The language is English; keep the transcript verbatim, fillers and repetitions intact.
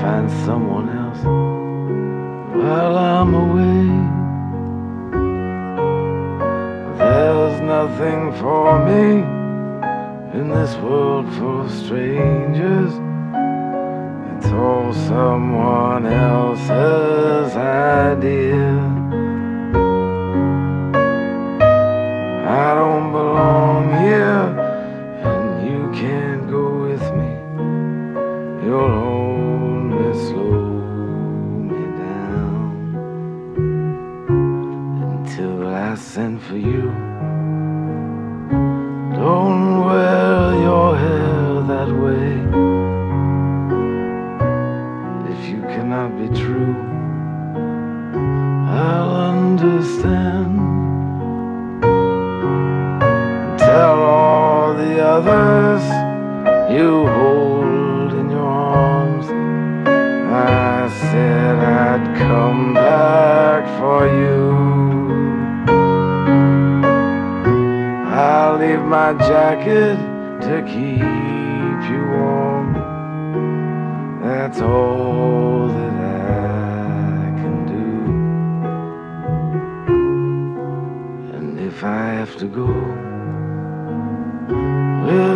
find someone else while I'm away. There's nothing for me in this world full of strangers. It's all someone else's idea. I don't belong here, and you can't go with me. You'll only slow me down until I send for you. Don't wear your hair that way. If you cannot be true, I'll understand. Tell all the others you hold in your arms I said I'd come back for you. I'll leave my jacket to keep you warm. That's all that I can do. And if I have to go, well,